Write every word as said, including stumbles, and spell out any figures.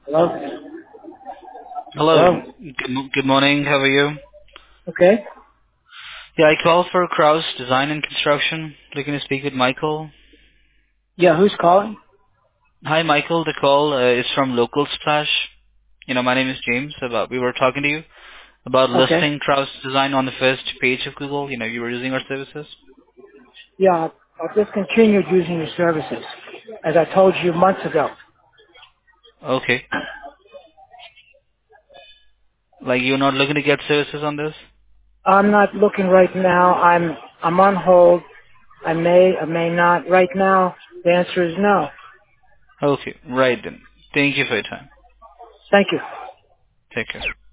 Hello? Hello. Hello? Good mo- good morning. How are you? Okay. Yeah, I called for Kraus Design and Construction. Looking to speak with Michael. Yeah, who's calling? Hi, Michael. The call uh, is from Local Splash. You know, my name is James. About we were talking to you about Okay. listing Kraus Design on the first page of Google. You know, you were using our services. Yeah, I've I've discontinued using your services, as I told you months ago. Okay. Like you're not looking to get services on this? I'm not looking right now. I'm I'm on hold. I may or may not. Right now, the answer is no. Okay. Right then. Thank you for your time. Thank you. Take care.